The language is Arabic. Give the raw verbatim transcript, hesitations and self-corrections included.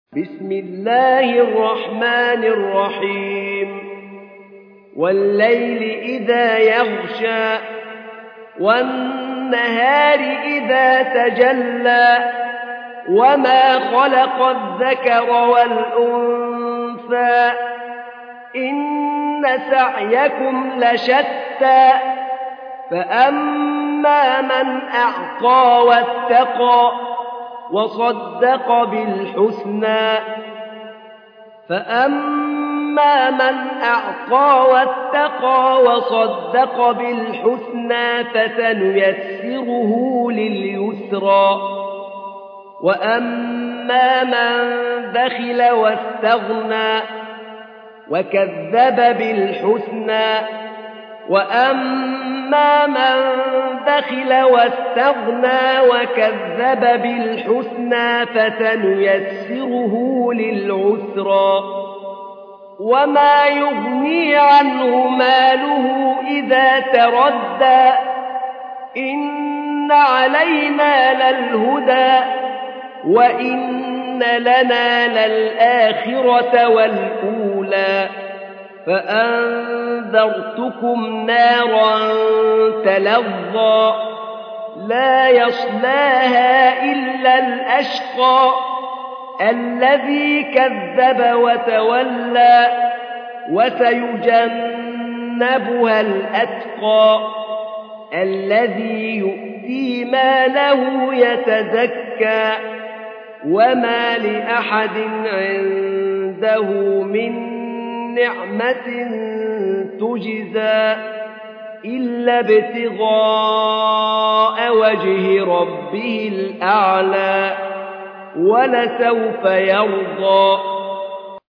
بسم الله الرحمن الرحيم والليل إذا يغشى والنهار إذا تجلى وما خلق الذكر والأنثى إن سعيكم لشتى فأما من أعطى واتقى وصدق بالحسنى فأما من أعطى واتقى وصدق بالحسنى فسنيسره لليسرى وأما من بخل واستغنى وكذب بالحسنى وأما من بخل واستغنى وكذب بالحسنى فسنيسره للعسرى وما يغني عنه ماله إذا تردى إن علينا للهدى وإن لنا للآخرة والأولى فأنذرتكم نارا تلظى لا يصلاها إلا الأشقى الذي كذب وتولى وسيجنبها الأتقى الذي يؤتي ماله يتزكى وما لأحد عنده من نعمة تجزى إلا ابتغاء وجه ربه الأعلى ولسوف يرضى